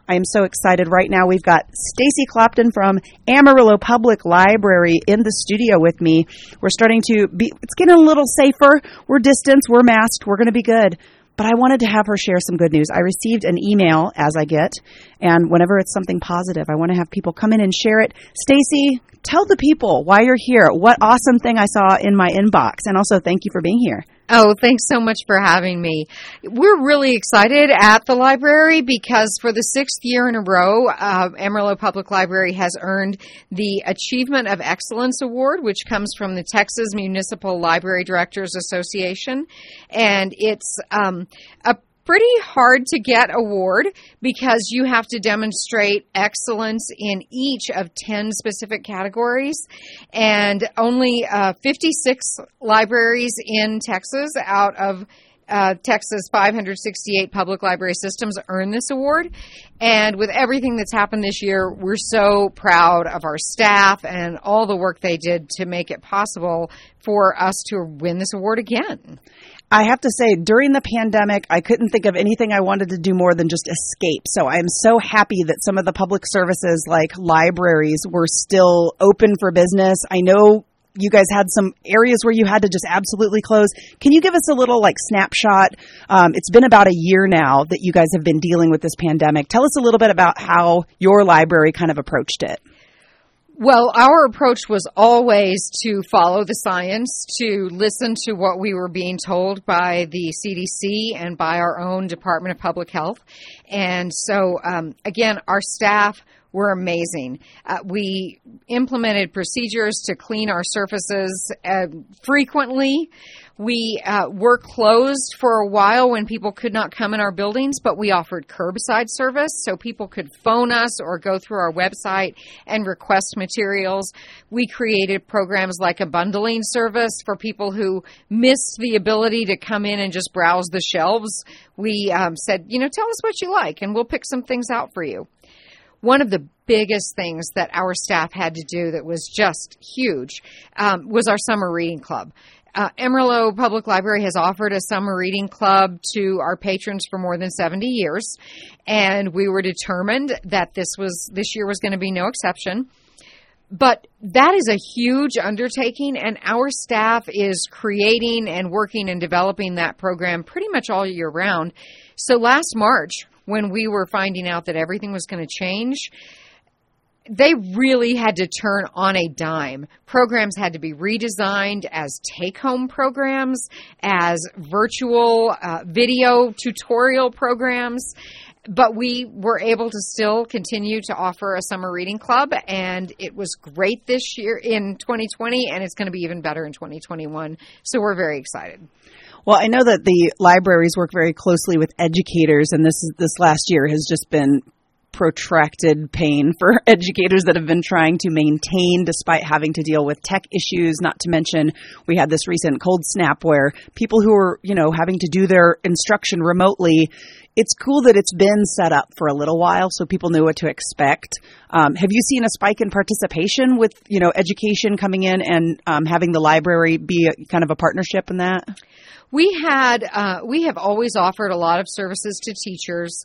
I am so excited. Right now we've got Stacy Clopton from Amarillo Public Library in the studio with me. We're starting to be, it's getting a little safer. We're distanced, we're masked, we're going to be good. But I wanted to have her share some good news. I received an email, as I get, and whenever it's something positive, I want to have people come in and share it. Stacy, tell the people why you're here, what awesome thing I saw in my inbox, and also thank you for being here. Oh, thanks so much for having me. We're really excited at the library because for the 6th year in a row, Amarillo Public Library has earned the Achievement of Excellence Award, which comes from the Texas Municipal Library Directors Association. And it's a pretty hard to get award because you have to demonstrate excellence in each of 10 specific categories, and only 56 libraries in Texas out of Texas 568 public library systems earn this award. And with everything that's happened this year, we're so proud of our staff and all the work they did to make it possible for us to win this award again. I have to say, during the pandemic, I couldn't think of anything I wanted to do more than just escape. So I'm so happy that some of the public services like libraries were still open for business. I know you guys had some areas where you had to just absolutely close. Can you give us a little snapshot? It's been about a year now that you guys have been dealing with this pandemic. Tell us a little bit about how your library kind of approached it. Well, our approach was always to follow the science, to listen to what we were being told by the CDC and by our own Department of Public Health. And so, again, our staff were amazing. We implemented procedures to clean our surfaces frequently. We were closed for a while when people could not come in our buildings, but we offered curbside service so people could phone us or go through our website and request materials. We created programs like a bundling service for people who missed the ability to come in and just browse the shelves. We said, tell us what you like and we'll pick some things out for you. One of the biggest things that our staff had to do that was just huge was our summer reading club. Amarillo Public Library has offered a summer reading club to our patrons for more than 70 years, and we were determined that this year was going to be no exception. But that is a huge undertaking, and our staff is creating and working and developing that program pretty much all year round. So last March, when we were finding out that everything was going to change, they really had to turn on a dime. Programs had to be redesigned as take-home programs, as virtual video tutorial programs. But we were able to still continue to offer a summer reading club, and it was great this year in 2020, and it's going to be even better in 2021. So we're very excited. Well, I know that the libraries work very closely with educators, and this last year has just been protracted pain for educators that have been trying to maintain despite having to deal with tech issues. Not to mention, we had this recent cold snap where people who are, having to do their instruction remotely, it's cool that it's been set up for a little while so people knew what to expect. Have you seen a spike in participation with, education coming in and having the library be kind of a partnership in that? We have always offered a lot of services to teachers,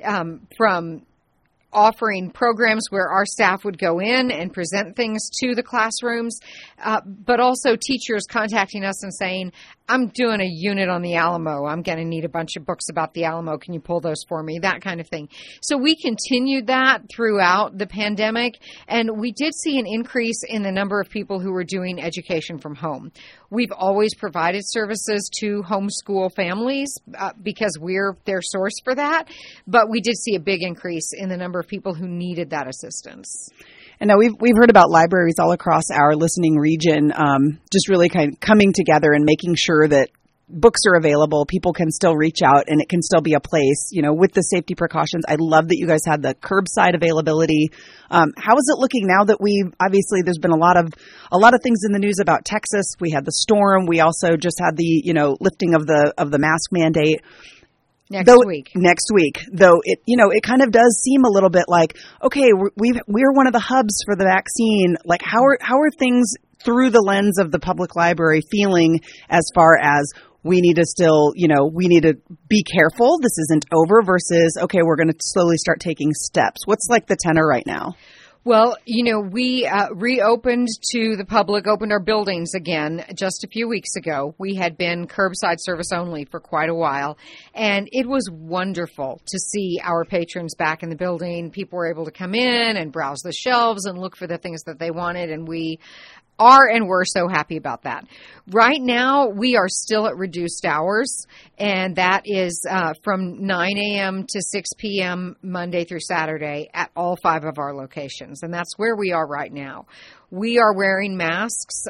from offering programs where our staff would go in and present things to the classrooms, but also teachers contacting us and saying, I'm doing a unit on the Alamo. I'm going to need a bunch of books about the Alamo. Can you pull those for me? That kind of thing. So we continued that throughout the pandemic, and we did see an increase in the number of people who were doing education from home. We've always provided services to homeschool families because we're their source for that, but we did see a big increase in the number of people who needed that assistance. And now we've heard about libraries all across our listening region, just really kind of coming together and making sure that books are available, people can still reach out, and it can still be a place, with the safety precautions. I love that you guys had the curbside availability. How is it looking now that obviously there's been a lot of things in the news about Texas. We had the storm. We also just had the, lifting of the mask mandate. Next week, though it kind of does seem a little bit like, okay, we're one of the hubs for the vaccine. Like, how are things through the lens of the public library feeling as far as we need to still, we need to be careful. This isn't over versus, okay, we're going to slowly start taking steps. What's like the tenor right now? Well, we reopened to the public, opened our buildings again just a few weeks ago. We had been curbside service only for quite a while, and it was wonderful to see our patrons back in the building. People were able to come in and browse the shelves and look for the things that they wanted, and we are and we're so happy about that. Right now, we are still at reduced hours, and that is from 9 a.m. to 6 p.m. Monday through Saturday at all 5 of our locations, and that's where we are right now. We are wearing masks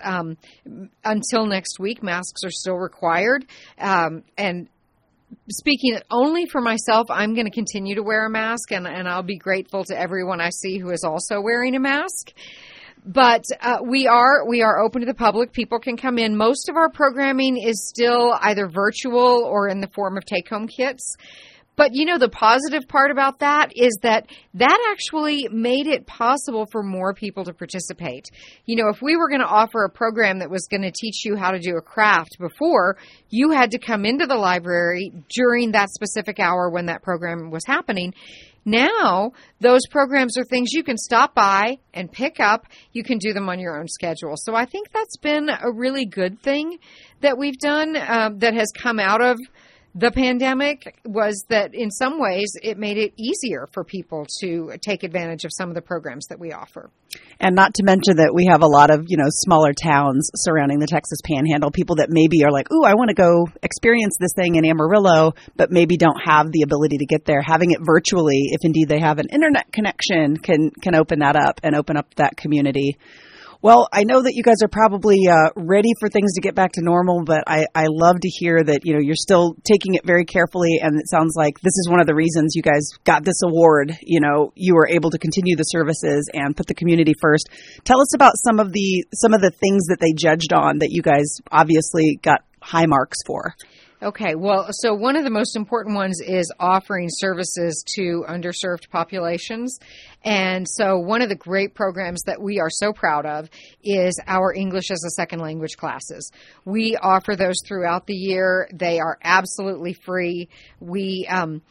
until next week. Masks are still required, and speaking only for myself, I'm going to continue to wear a mask, and I'll be grateful to everyone I see who is also wearing a mask. But we are open to the public. People can come in. Most of our programming is still either virtual or in the form of take-home kits. But, the positive part about that is that actually made it possible for more people to participate. If we were going to offer a program that was going to teach you how to do a craft before, you had to come into the library during that specific hour when that program was happening. Now, those programs are things you can stop by and pick up. You can do them on your own schedule. So I think that's been a really good thing that we've done that has come out of the pandemic, was that in some ways it made it easier for people to take advantage of some of the programs that we offer. And not to mention that we have a lot of, smaller towns surrounding the Texas Panhandle, people that maybe are like, ooh, I want to go experience this thing in Amarillo, but maybe don't have the ability to get there. Having it virtually, if indeed they have an internet connection, can open that up and open up that community. Well, I know that you guys are probably ready for things to get back to normal, but I love to hear that, you're still taking it very carefully, and it sounds like this is one of the reasons you guys got this award. You were able to continue the services and put the community first. Tell us about some of the things that they judged on that you guys obviously got high marks for. Okay, well, so one of the most important ones is offering services to underserved populations. And so one of the great programs that we are so proud of is our English as a Second Language classes. We offer those throughout the year. They are absolutely free. We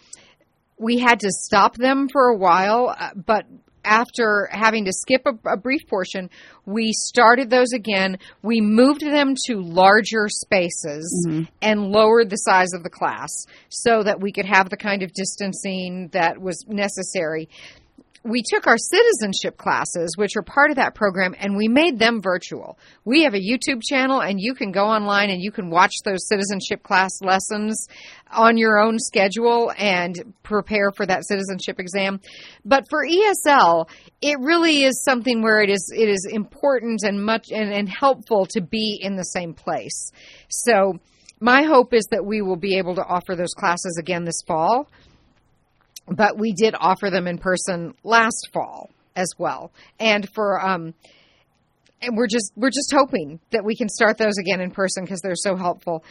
had to stop them for a while, but after having to skip a brief portion, we started those again. We moved them to larger spaces and lowered the size of the class so that we could have the kind of distancing that was necessary. We took our citizenship classes, which are part of that program, and we made them virtual. We have a YouTube channel, and you can go online and you can watch those citizenship class lessons on your own schedule and prepare for that citizenship exam. But for ESL, it really is something where it is important and helpful to be in the same place. So my hope is that we will be able to offer those classes again this fall. But we did offer them in person last fall as well, and and we're just hoping that we can start those again in person because they're so helpful.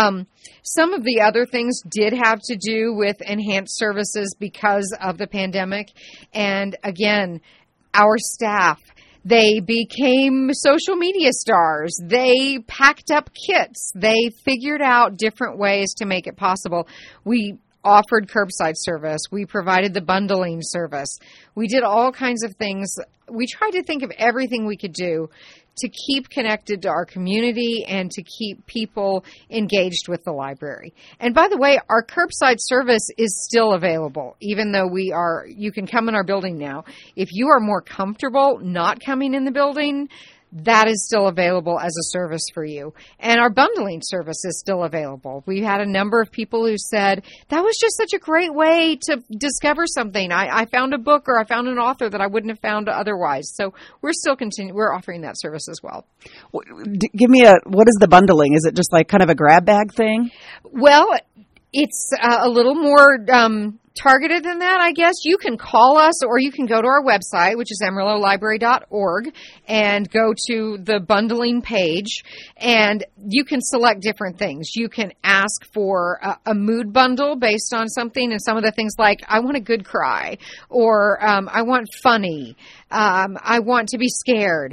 Some of the other things did have to do with enhanced services because of the pandemic, and again, our staff. They became social media stars. They packed up kits. They figured out different ways to make it possible. We offered curbside service. We provided the bundling service. We did all kinds of things. We tried to think of everything we could do to keep connected to our community and to keep people engaged with the library. And by the way, our curbside service is still available, even though you can come in our building now. If you are more comfortable not coming in the building, that is still available as a service for you. And our bundling service is still available. We had a number of people who said, that was just such a great way to discover something. I found a book or I found an author that I wouldn't have found otherwise. So we're offering that service as well. Give me what is the bundling? Is it just like kind of a grab bag thing? Well, it's a little more targeted than that, I guess. You can call us or you can go to our website, which is AmarilloLibrary.org, and go to the bundling page, and you can select different things. You can ask for a mood bundle based on something, and some of the things like, I want a good cry, or I want funny, I want to be scared.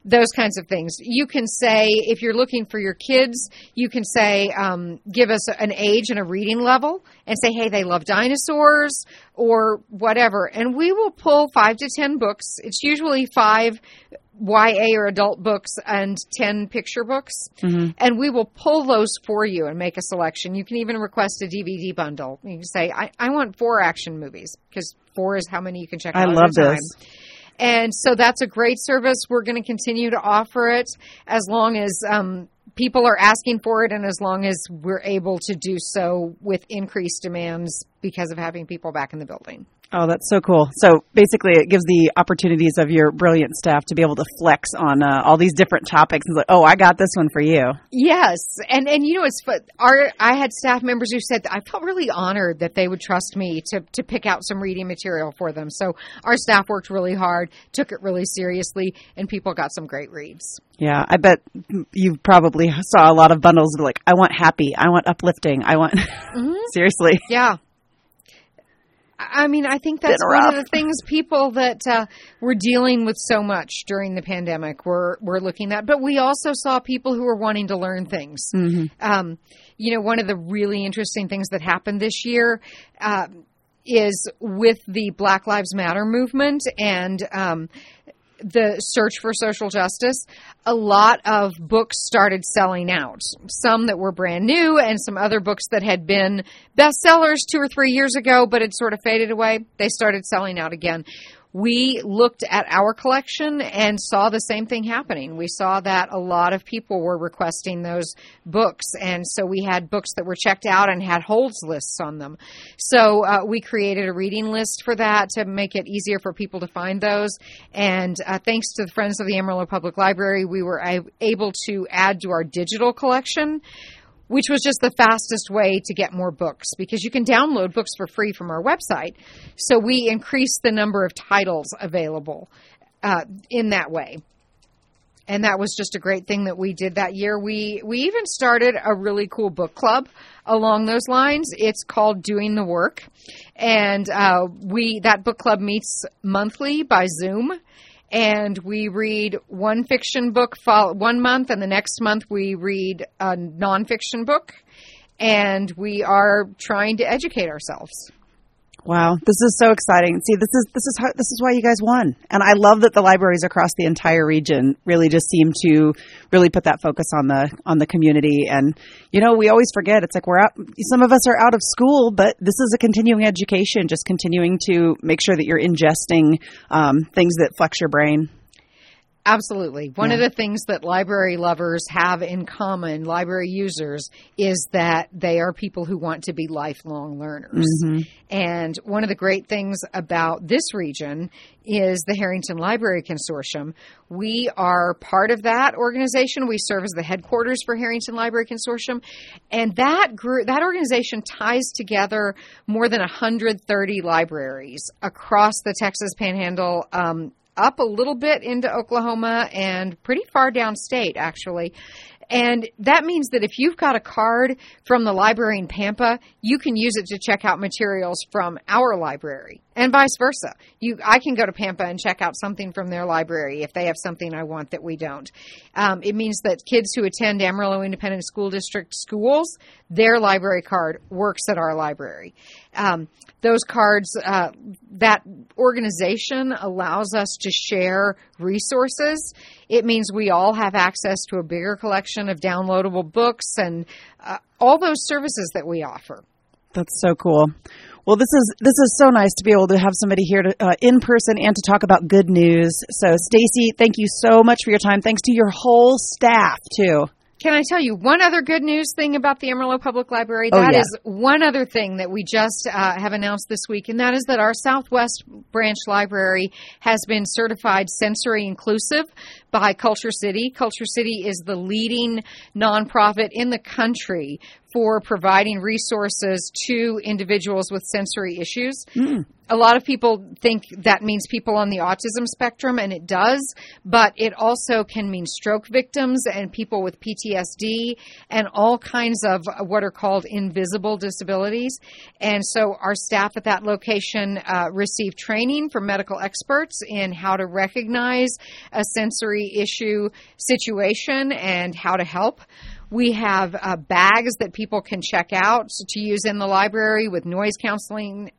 those kinds of things. You can say, if you're looking for your kids, you can say, give us an age and a reading level and say, hey, they love dinosaurs or whatever. And we will pull 5 to 10 books. It's usually 5 YA or adult books and 10 picture books. Mm-hmm. And we will pull those for you and make a selection. You can even request a DVD bundle. You can say, I want 4 action movies, because 4 is how many you can check out at a time. I love this. And so that's a great service. We're going to continue to offer it as long as people are asking for it and as long as we're able to do so with increased demands because of having people back in the building. Oh, that's so cool. So basically it gives the opportunities of your brilliant staff to be able to flex on all these different topics. And like, oh, I got this one for you. Yes. And you know, it's fun. I had staff members who said, I felt really honored that they would trust me to pick out some reading material for them. So our staff worked really hard, took it really seriously, and people got some great reads. Yeah, I bet you probably saw a lot of bundles of like, I want happy, I want uplifting, I want, seriously. Yeah. I mean, I think that's one of the things people that were dealing with so much during the pandemic were looking at. But we also saw people who were wanting to learn things. Mm-hmm. You know, one of the really interesting things that happened this year is with the Black Lives Matter movement and the search for social justice, a lot of books started selling out. Some that were brand new and some other books that had been bestsellers 2 or 3 years ago but had sort of faded away. They started selling out again. We looked at our collection and saw the same thing happening. We saw that a lot of people were requesting those books, and so we had books that were checked out and had holds lists on them. So we created a reading list for that to make it easier for people to find those, and thanks to the Friends of the Amarillo Public Library, we were able to add to our digital collection, which was just the fastest way to get more books, because you can download books for free from our website. So we increased the number of titles available in that way. And that was just a great thing that we did that year. We even started a really cool book club along those lines. It's called Doing the Work. And that book club meets monthly by Zoom. And we read one fiction book 1 month, and the next month we read a nonfiction book, and we are trying to educate ourselves. Wow, this is so exciting. See, this is why you guys won. And I love that the libraries across the entire region really just seem to really put that focus on the community. And, you know, we always forget, it's like some of us are out of school, but this is a continuing education, just continuing to make sure that you're ingesting things that flex your brain. Absolutely. One of the things that library lovers have in common, library users, is that they are people who want to be lifelong learners. Mm-hmm. And one of the great things about this region is the Harrington Library Consortium. We are part of that organization. We serve as the headquarters for Harrington Library Consortium. And that organization ties together more than 130 libraries across the Texas Panhandle, up a little bit into Oklahoma and pretty far downstate, actually. And that means that if you've got a card from the library in Pampa, you can use it to check out materials from our library, and vice versa. I can go to Pampa and check out something from their library if they have something I want that we don't. It means that kids who attend Amarillo Independent School District schools, their library card works at our library. Those cards, that organization allows us to share resources. It means we all have access to a bigger collection of downloadable books and all those services that we offer. That's so cool. Well, this is so nice to be able to have somebody here in person and to talk about good news. So, Stacy, thank you so much for your time. Thanks to your whole staff, too. Can I tell you one other good news thing about the Amarillo Public Library? That is one other thing that we just have announced this week, and that is that our Southwest Branch Library has been certified sensory inclusive by Culture City. Culture City is the leading nonprofit in the country for providing resources to individuals with sensory issues. A lot of people think that means people on the autism spectrum, and it does, but it also can mean stroke victims and people with PTSD and all kinds of what are called invisible disabilities. And so our staff at that location receive training from medical experts in how to recognize a sensory sensory issue situation and how to help. We have bags that people can check out to use in the library with noise canceling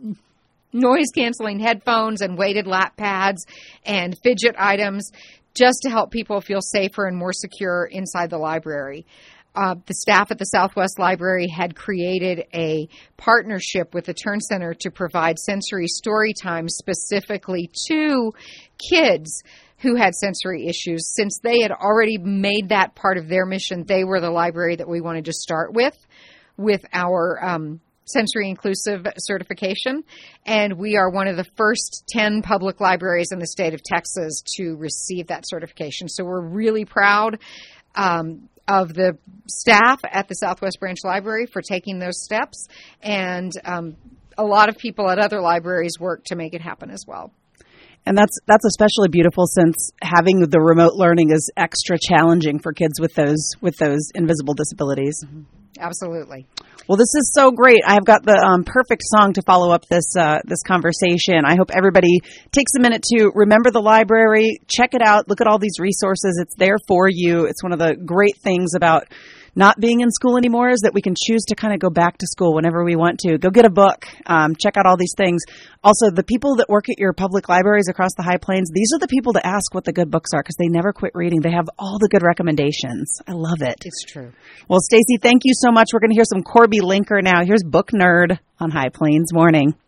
headphones and weighted lap pads and fidget items, just to help people feel safer and more secure inside the library. The staff at the Southwest Library had created a partnership with the Turn Center to provide sensory story time specifically to kids who had sensory issues. Since they had already made that part of their mission, they were the library that we wanted to start with our sensory inclusive certification. And we are one of the first 10 public libraries in the state of Texas to receive that certification. So we're really proud of the staff at the Southwest Branch Library for taking those steps. And a lot of people at other libraries work to make it happen as well. And that's especially beautiful since having the remote learning is extra challenging for kids with those invisible disabilities. Mm-hmm. Absolutely. Well, this is so great. I've got the perfect song to follow up this conversation. I hope everybody takes a minute to remember the library, check it out, look at all these resources. It's there for you. It's one of the great things about not being in school anymore is that we can choose to kind of go back to school whenever we want to. Go get a book. Check out all these things. Also, the people that work at your public libraries across the High Plains, these are the people to ask what the good books are because they never quit reading. They have all the good recommendations. I love it. It's true. Well, Stacy, thank you so much. We're going to hear some Corby Linker now. Here's Book Nerd on High Plains Morning.